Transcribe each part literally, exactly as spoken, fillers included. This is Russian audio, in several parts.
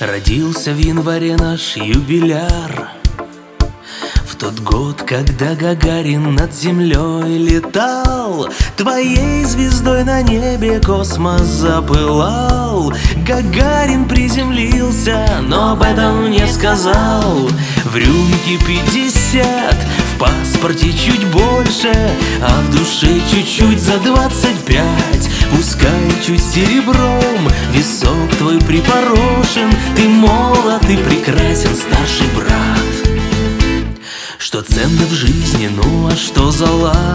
Родился в январе наш юбиляр, в тот год, когда Гагарин над землей летал. Твоей звездой на небе космос запылал. Гагарин приземлился, но об этом не сказал. В рюмке пятьдесят, в паспорте чуть больше, а в душе чуть-чуть за двадцать пять. Пускай чуть серебром висок твой припорошен, ты молод и прекрасен, старший брат. Что ценно в жизни, ну а что зла?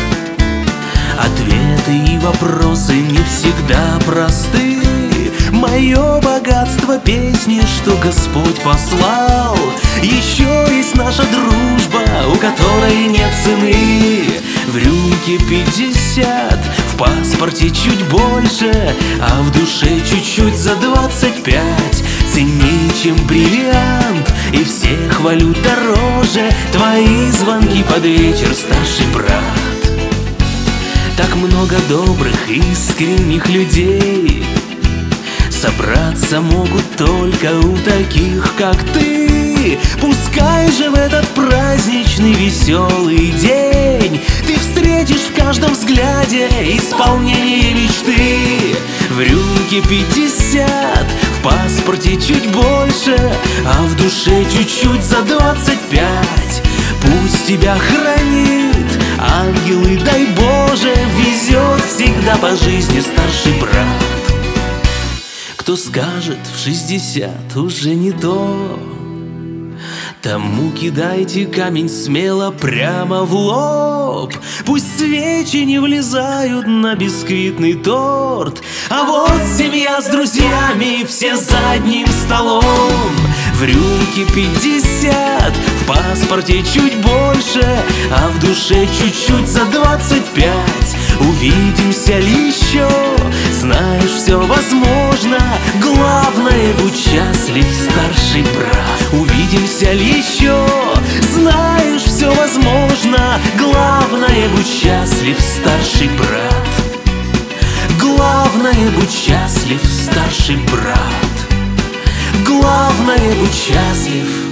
Ответы и вопросы не всегда просты. Мое богатство песни, что Господь послал. Еще есть наша дружба, у которой нет цены. В рюмке пятьдесят, в паспорте чуть больше, а в душе чуть-чуть за двадцать пять. Ценней, чем бриллиант, и всех валют дороже твои звонки под вечер, старший брат. Так много добрых, искренних людей собраться могут только у таких, как ты. Пускай же в этот праздничный веселый день ты встретишь в каждом взгляде исполнение мечты. В рюмке пятьдесят, в паспорте чуть больше, а в душе чуть-чуть за двадцать пять. Пусть тебя хранит ангелы, дай Боже, везет всегда по жизни старший брат. Кто скажет в шестьдесят уже не то, тому кидайте камень смело прямо в лоб. Пусть свечи не влезают на бисквитный торт, а вот семья с друзьями, все за одним столом. В рюмке пятьдесят, в паспорте чуть больше, а в душе чуть-чуть за двадцать пять. Увидимся ли еще? Знаешь, все возможно. Главное, будь счастлив, старший брат. Увидимся ли еще? Знаешь, все возможно. Главное, будь счастлив, старший брат. Главное, будь счастлив, старший брат. Главное, будь счастлив.